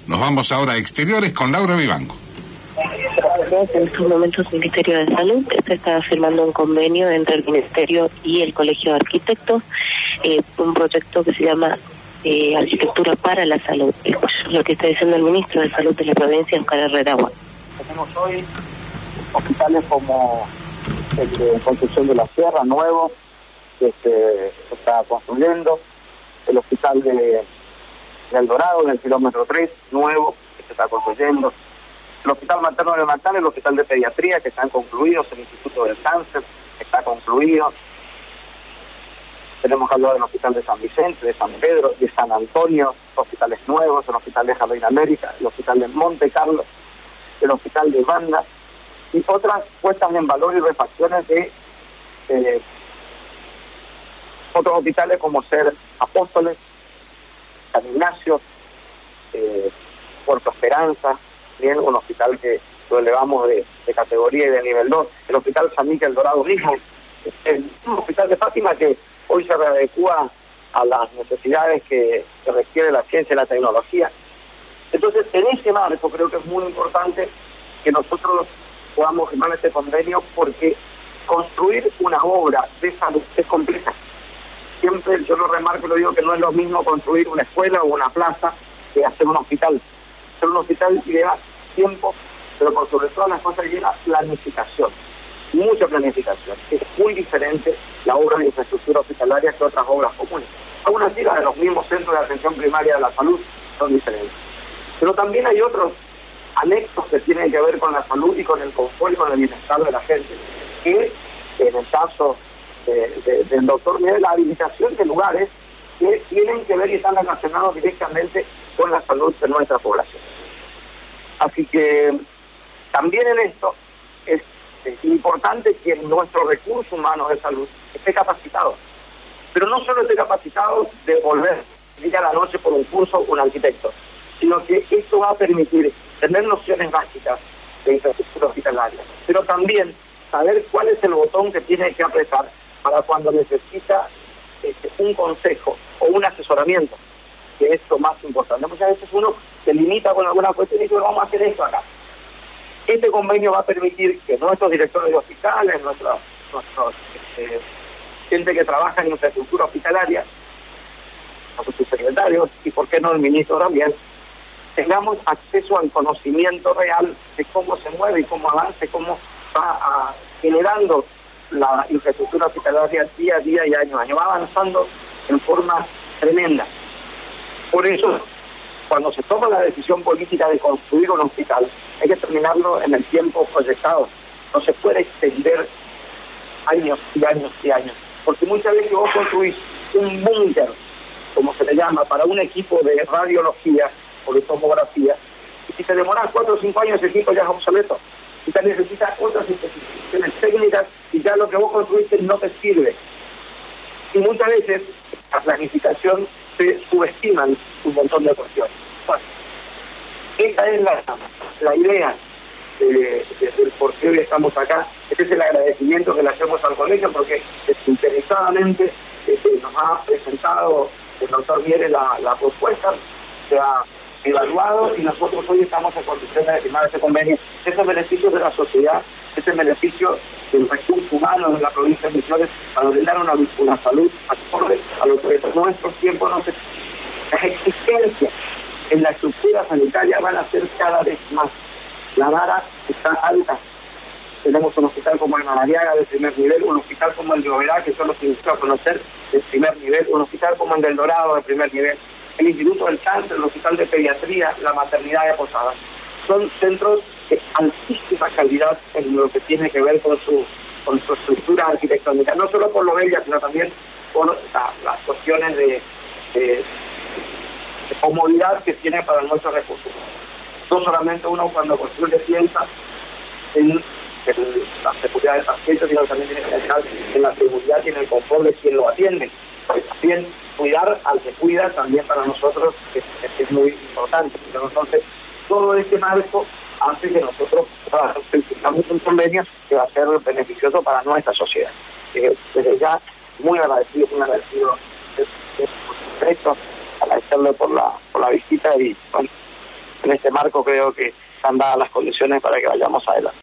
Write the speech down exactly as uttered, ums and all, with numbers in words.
Nos vamos ahora a exteriores con Laura Vivanco. En estos momentos el Ministerio de Salud se está firmando un convenio entre el Ministerio y el Colegio de Arquitectos, eh, un proyecto que se llama eh, Arquitectura para la Salud. Es lo que está diciendo el Ministro de Salud de la provincia, Oscar Herrera. Tenemos hoy hospitales como el de Concepción de la Sierra, nuevo, que se está construyendo, el hospital de, de El Dorado, del kilómetro tres, nuevo, que se está construyendo, el Hospital Materno de Matán, el Hospital de Pediatría, que están concluidos, el Instituto del Cáncer, que está concluido. Tenemos que hablar del Hospital de San Vicente, de San Pedro, de San Antonio, hospitales nuevos, el Hospital de Jardín América, el Hospital de Monte Carlo, el Hospital de Banda, y otras puestas en valor y refacciones de eh, otros hospitales como ser Apóstoles, San Ignacio, eh, Puerto Esperanza, bien, un hospital que lo elevamos de, de categoría y de nivel dos, el Hospital San Miguel Dorado mismo, el hospital de Fátima que hoy se readecúa a las necesidades que, que requiere la ciencia y la tecnología. Entonces, en ese marco creo que es muy importante que nosotros podamos firmar este convenio, porque construir una obra de salud es compleja. Siempre yo lo remarco y lo digo, que no es lo mismo construir una escuela o una plaza que hacer un hospital. Hacer un hospital lleva tiempo, pero por sobre todas las cosas lleva planificación, mucha planificación. Es muy diferente la obra de infraestructura hospitalaria que otras obras comunes. Aún así, las de los mismos centros de atención primaria de la salud son diferentes. Pero también hay otros anexos que tienen que ver con la salud y con el confort y con el bienestar de la gente, que en el caso de, de, del doctor Miguel, la habilitación de lugares que tienen que ver y están relacionados directamente con la salud de nuestra población. Así que también en esto es, es importante que nuestro recurso humano de salud esté capacitado, pero no solo esté capacitado de volver a la noche por un curso un arquitecto, sino que esto va a permitir tener nociones básicas de infraestructura hospitalaria, pero también saber cuál es el botón que tiene que apretar para cuando necesita este, un consejo o un asesoramiento, que es lo más importante. Muchas veces uno se limita con alguna cuestión y dice, vamos a hacer esto acá. Este convenio va a permitir que nuestros directores de hospitales, nuestros, nuestros este, gente que trabaja en infraestructura hospitalaria, nuestros secretarios, y por qué no el ministro también, tengamos acceso al conocimiento real de cómo se mueve y cómo avanza, cómo va a, generando la infraestructura hospitalaria día a día y año a año. Va avanzando en forma tremenda. Por eso, cuando se toma la decisión política de construir un hospital, hay que terminarlo en el tiempo proyectado. No se puede extender años y años y años. Porque muchas veces vos construís un búnker, como se le llama, para un equipo de radiología o de tomografía, y si te demoras cuatro o cinco años, el equipo ya es obsoleto. Y te necesitas otras especificaciones técnicas y ya lo que vos construiste no te sirve. Y muchas veces la planificación se subestiman un montón de cuestiones. Bueno, esta es la, la idea de, de, de por qué hoy estamos acá. Este es el agradecimiento que le hacemos al colegio, porque desinteresadamente este, nos ha presentado el doctor Mieres la, la propuesta, se ha evaluado y nosotros hoy estamos en condiciones de firmar este convenio. Este es beneficio de la sociedad, este es beneficio del recurso humano de la provincia de Misiones para brindar una, una salud acorde a lo que en nuestros tiempos no se... Las exigencias en la estructura sanitaria van a ser cada vez más. La vara está alta. Tenemos un hospital como el Madariaga de primer nivel, un hospital como el de Oberá, que son los que invito a conocer, de primer nivel, un hospital como el del Dorado de primer nivel, el Instituto del Cáncer, el Hospital de Pediatría, la Maternidad de Posada. Son centros de altísima calidad en lo que tiene que ver con su, con su estructura arquitectónica, no solo por lo bella, sino también por la, las cuestiones de, de, de comodidad que tiene para nuestros recursos. No solamente uno cuando construye piensa en el, la seguridad del paciente, sino también tiene que pensar en la seguridad y en el confort de quien lo atiende. También cuidar al que cuida también para nosotros es, es muy importante. Entonces, todo este marco hace que nosotros tengamos un convenio que va a ser beneficioso para nuestra sociedad. Eh, desde ya, muy agradecido, muy agradecido de, de, de, de esto, agradecerle por la, por la visita y bueno, en este marco creo que están dadas las condiciones para que vayamos adelante.